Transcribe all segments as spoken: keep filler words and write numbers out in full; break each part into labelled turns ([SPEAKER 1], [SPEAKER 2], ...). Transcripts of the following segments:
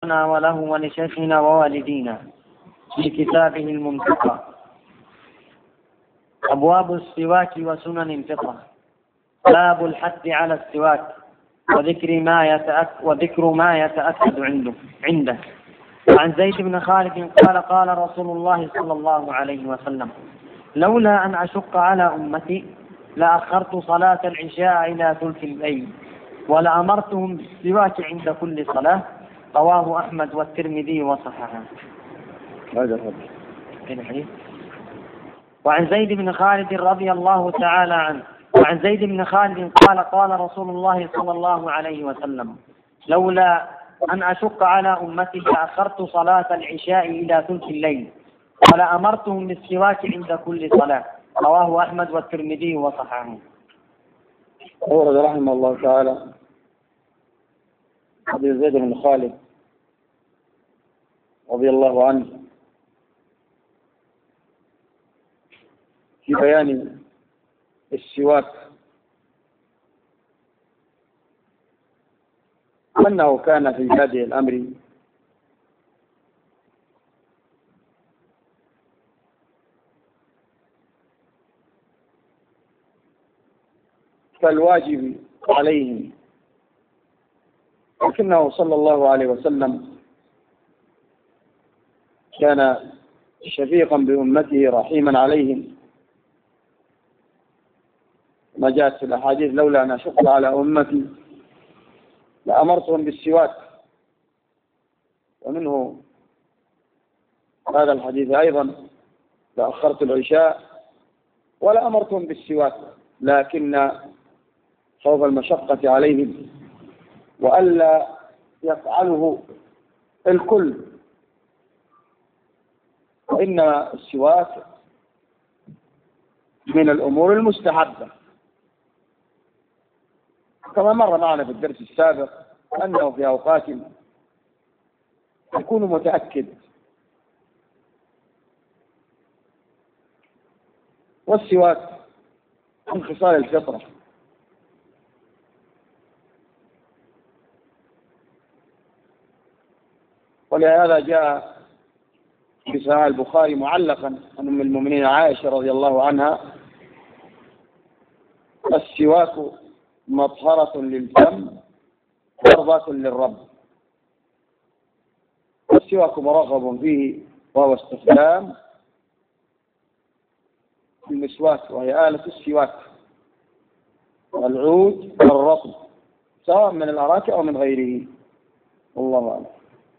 [SPEAKER 1] لنا وله ولشيخنا ووالدينا في كتابه المنتقى. أبواب السواك وسنن الفطرة. باب الحث على السواك وذكر ما يتأكد وذكر ما يتأكد عنده عنده عن زيد بن خالد قال قال رسول الله صلى الله عليه وسلم: لولا أن أشق على أمتي لأخرت صلاة العشاء إلى ثلث الليل ولأمرتهم بالسواك عند كل صلاة. رواه أحمد والترمذي وصححه.
[SPEAKER 2] هذا
[SPEAKER 1] الحديث. وعن زيد بن خالد رضي الله تعالى عنه وعن زيد بن خالد قال قال رسول الله صلى الله عليه وسلم: لولا أن أشق على أمتي لأخرت صلاة العشاء إلى ثلث الليل ولأمرتهم بالسواك عند كل صلاة. رواه أحمد والترمذي وصححه.
[SPEAKER 2] أورد رحمه الله تعالى حديث زيد بن خالد رضي الله عنه في بيان السواك، أنه كان في بدء الأمر فالواجب عليهم، لكنه صلى الله عليه وسلم كان شفيقا بأمته رحيما عليهم، ما جاءت في الأحاديث: لولا أن أشق على أمتي لأمرتهم بالسواك. ومنه هذا الحديث أيضا: لأخرت العشاء ولأمرتهم بالسواك، لكن خوف المشقة عليهم وألا يفعله الكل، وإن السواك من الأمور المستحبة، كما مر معنا في الدرس السابق أنه في أوقات يكون متأكد، والسواك من خصال الفطرة. ولهذا جاء في صحيح البخاري معلقا عن أم المؤمنين عائشة رضي الله عنها: السواك مطهرة للفم مرضاة للرب. السواك مرغب فيه، وهو استخدام المسواك، وهي آلة السواك، العود والرطب، سواء من الأراك أو من غيره. والله أعلم.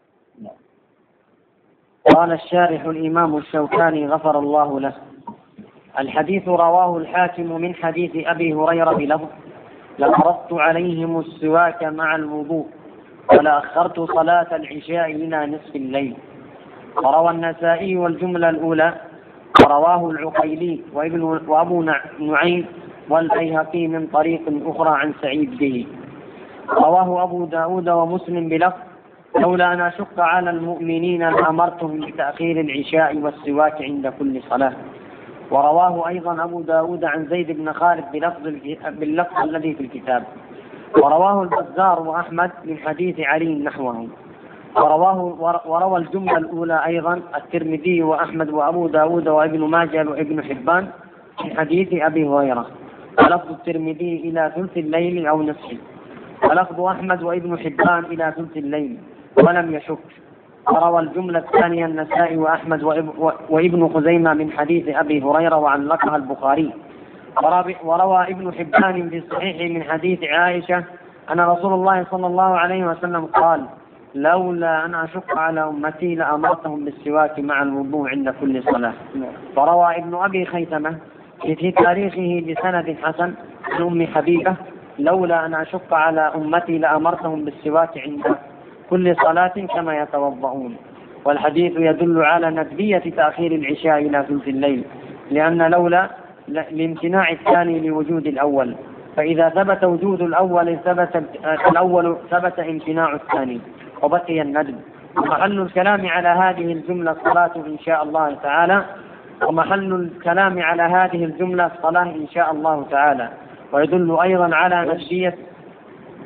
[SPEAKER 1] قال الشارح الإمام الشوكاني غفر الله له: الحديث رواه الحاكم من حديث أبي هريرة بلفظ: لفرضت عليهم السواك مع الوضوء ولأخرت صلاة العشاء إلى نصف الليل. وروى النسائي والجملة الأولى، ورواه العقيلي وابن وأبو نعيم والبيهقي من طريق أخرى عن سعيد به. رواه أبو داود ومسلم بلفظ: لولا أن أشق على المؤمنين لأمرتهم بتأخير العشاء والسواك عند كل صلاة. ورواه أيضا أبو داود عن زيد بن خالد بلفظ باللفظ الذي في الكتاب. ورواه البزار وأحمد من حديث علي نحوه. ورواه وروى الجملة الأولى أيضا الترمذي وأحمد وأبو داود وابن ماجه وابن حبان من حديث أبي هريرة، ولفظ الترمذي إلى ثلث الليل أو نصفه، ولفظ أحمد وابن حبان إلى ثلث الليل ولم يشك. وروى الجملة الثانية النسائي وأحمد وابن خزيمة من حديث أبي هريرة وعلقها البخاري. وروى ابن حبان في صحيحه من حديث عائشة أن رسول الله صلى الله عليه وسلم قال: لولا أن أشق على أمتي لأمرتهم بالسواك مع الوضوء عند كل صلاة. وروى ابن أبي خيثمة في تاريخه بسند حسن عن أم حبيبة: لولا أن أشق على أمتي لأمرتهم بالسواك عند كل صلاة كما يتوضؤون. والحديث يدل على ندبية تأخير العشاء إلى ثلث الليل، لأن لولا لامتناع الثاني لوجود الأول، فإذا ثبت وجود الأول ثبت الأول ثبت امتناع الثاني وبقي الندب. ومحل الكلام على هذه الجملة الصلاة إن شاء الله تعالى ومحل الكلام على هذه الجملة الصلاة إن شاء الله تعالى. ويدل أيضا على ندبية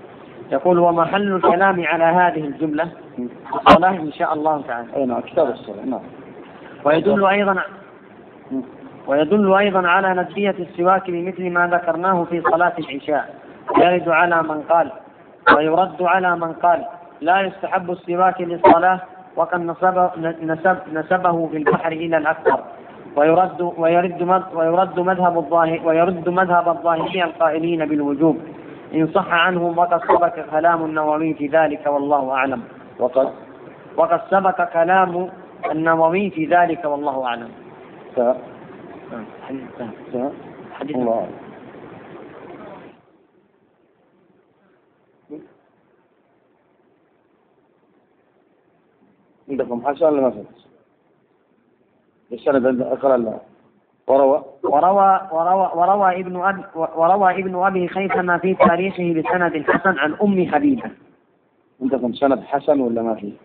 [SPEAKER 1] يقول ومحل الكلام على هذه الجملة الصلاة إن شاء الله تعالى.
[SPEAKER 2] أي نعم كتاب الصلاة. نعم.
[SPEAKER 1] ويدل أيضا ويدل أيضا على ندبية السواك بمثل ما ذكرناه في صلاة العشاء، يرد على من قال ويرد على من قال لا يستحب السواك للصلاة وقد نسب نسب نسبه في البحر إلى الأكثر، ويرد ويرد ويرد مذهب الظاهر ويرد مذهب الظاهرية القائلين بالوجوب إن صح عنهم، وقد سبق كلام النووي في ذلك والله أعلم.
[SPEAKER 2] وقد
[SPEAKER 1] وقد سبق كلام النووي في ذلك والله أعلم.
[SPEAKER 2] ف...
[SPEAKER 1] حديث حديث
[SPEAKER 2] الله. عندكم حسن ولا ما في؟ السند أقرأ الله. وروى
[SPEAKER 1] وروى وروى وروى ابن أبي وروى ابن أبي خيثمة في تاريخه بسند حسن عن أم حبيبة.
[SPEAKER 2] عندكم سند حسن ولا ما في؟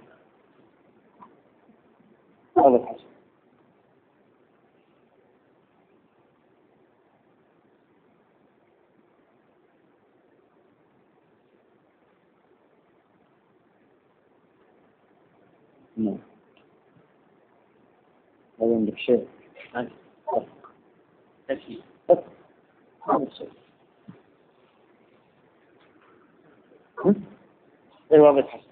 [SPEAKER 2] هذا حسن. نعم. هذا عندك شيء.
[SPEAKER 1] تكفي.
[SPEAKER 2] ايوه بس